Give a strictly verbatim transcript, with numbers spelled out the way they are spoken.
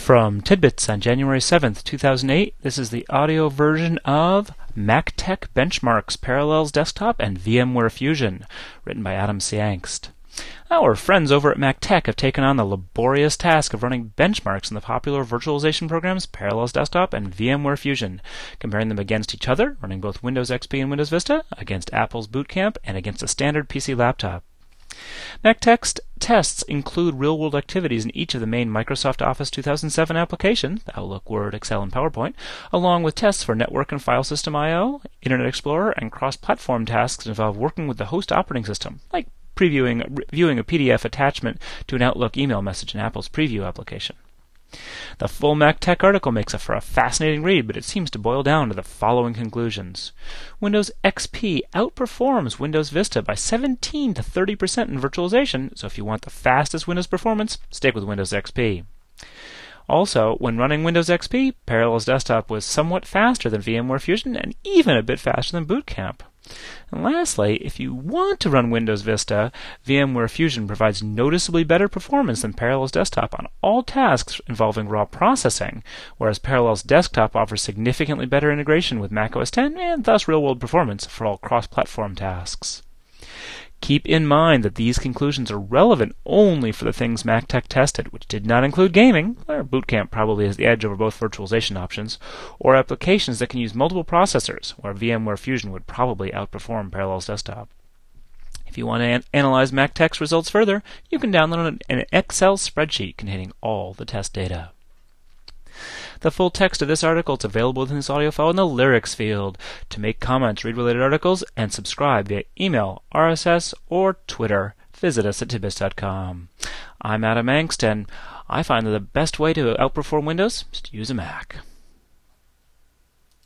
From Tidbits on January seventh, two thousand eight, this is the audio version of MacTech Benchmarks, Parallels Desktop, and VMware Fusion, written by Adam Siangst. Our friends over at MacTech have taken on the laborious task of running benchmarks in the popular virtualization programs Parallels Desktop and VMware Fusion, comparing them against each other, running both Windows X P and Windows Vista, against Apple's Boot Camp, and against a standard P C laptop. MacTech's tests include real-world activities in each of the main Microsoft Office two thousand seven applications, Outlook, Word, Excel, and PowerPoint, along with tests for network and file system I O, Internet Explorer, and cross-platform tasks that involve working with the host operating system, like previewing viewing a P D F attachment to an Outlook email message in Apple's Preview application. The full MacTech article makes it for a fascinating read, but it seems to boil down to the following conclusions. Windows X P outperforms Windows Vista by seventeen to thirty percent in virtualization, so if you want the fastest Windows performance, stick with Windows X P. Also, when running Windows X P, Parallels Desktop was somewhat faster than VMware Fusion and even a bit faster than Boot Camp. And lastly, if you want to run Windows Vista, VMware Fusion provides noticeably better performance than Parallels Desktop on all tasks involving raw processing, whereas Parallels Desktop offers significantly better integration with Mac O S X and thus real-world performance for all cross-platform tasks. Keep in mind that these conclusions are relevant only for the things MacTech tested, which did not include gaming, where Boot Camp probably has the edge over both virtualization options, or applications that can use multiple processors, where VMware Fusion would probably outperform Parallels Desktop. If you want to an- analyze MacTech's results further, you can download an, an Excel spreadsheet containing all the test data. The full text of this article is available within this audio file in the lyrics field. To make comments, read related articles, and subscribe via email, R S S, or Twitter, visit us at tidbits dot com. I'm Adam Angst, and I find that the best way to outperform Windows is to use a Mac.